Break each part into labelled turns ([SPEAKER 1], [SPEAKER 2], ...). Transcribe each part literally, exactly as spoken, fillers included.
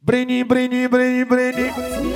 [SPEAKER 1] Breninho, Breninho, Breninho, Breninho.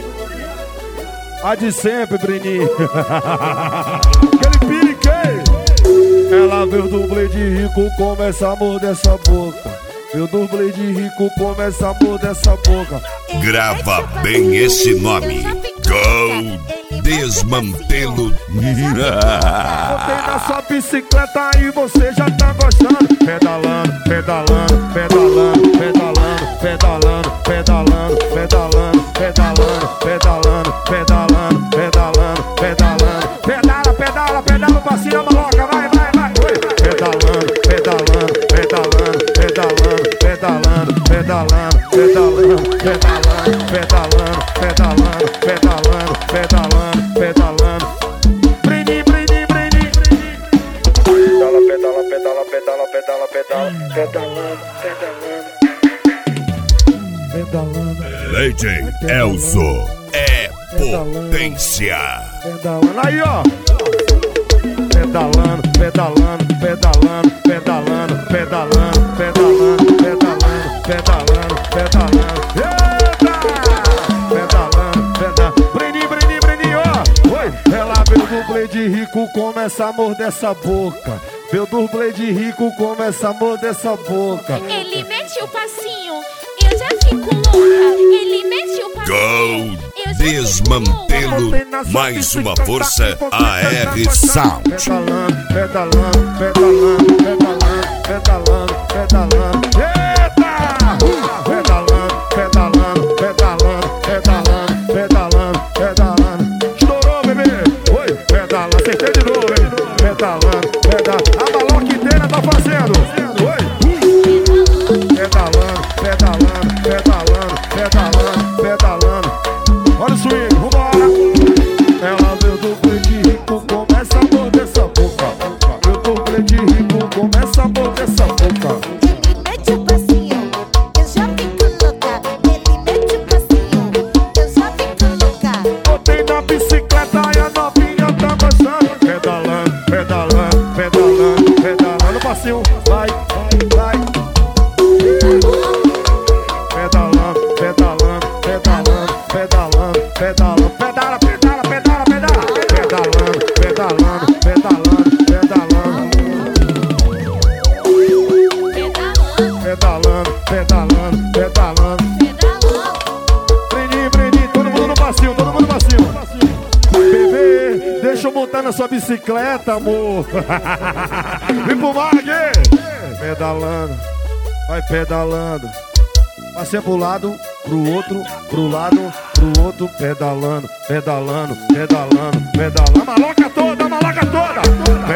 [SPEAKER 1] A de sempre, Breninho. Aquele piriquei. Ela veio do dublê de rico, começa a morder essa boca. Meu dublê de rico, começa a morder essa boca.
[SPEAKER 2] Grava bem esse nome. Go Desmantelo.
[SPEAKER 1] Botei na sua bicicleta e você já tá gostando. Pedalando, pedalando, pedalando, pedalando, pedalando, pedalando, pedalando, pedalando, pedalando, pedalando, pedalando, pedalando. Pedala, pedala, pedala, passinho, maloca, vai, vai, vai. Pedalando, pedalando, pedalando, pedalando, pedalando, pedalando, pedalando, pedalando, pedalando, pedalando, pedalando, pedalando, pedalando. Breninho, Breninho, Breninho. Pedala, pedala, pedala, pedala, pedala, pedala, pedalando, pedalando, pedalando.
[SPEAKER 2] Legend Elzo é potência.
[SPEAKER 1] Pedalando, aí ó. Pedalando, pedalando, pedalando, pedalando, pedalando, pedalando, pedalando, pedalando, pedalando. Eita! Pedalando, pedalando. Breninho, Breninho, Breninho, ó. Oi, ela veio do dublê de rico, começa a morder essa boca. Meu dublê de rico, começa a morder essa boca.
[SPEAKER 3] Ele mete o passinho, eu já fico louca. Ele mete o passinho.
[SPEAKER 2] Go Desmantelo, mais uma força, A R Sound.
[SPEAKER 1] Pedalando, pedalando, pedalando, pedalando, pedalando, pedalando. Eita! Pedalando, pedalando, pedalando, pedalando, pedalando, pedalando. Estourou, bebê! Oi, pedalando, acertei de novo, hein? Pedalando, pedalando. A maloca inteira tá fazendo. Oi! Pedalando, pedalando, pedalando, pedalando, pedalando. Olha o swing, vambora! Ela veio do dublê de rico, começa a morder essa boca. Meu dublê de rico, começa a morder essa boca.
[SPEAKER 4] Ele mete o passinho, eu já fico louca. Ele mete o passinho, eu já fico louca.
[SPEAKER 1] Botei na bicicleta e a novinha tá gostando. Pedalando, pedalando, pedalando, pedalando. Passinho, vai, vai, vai. Pedalando, pedalando, pedalando, pedalando, pedalando. Pedala, pedala, pedala, pedala. Pedalando, pedalando, pedalando, pedalando. Pedalando, pedalando, pedalando. Breninho, Breninho, todo mundo no passinho, todo mundo no passinho. Bebê, deixa eu montar na sua bicicleta, amor. Vem pro mar aqui. Pedalando, vai pedalando. Passeia pro lado, pro outro, pro lado, pro outro. Pedalando, pedalando, pedalando, pedalando. A maloca toda, a maloca toda.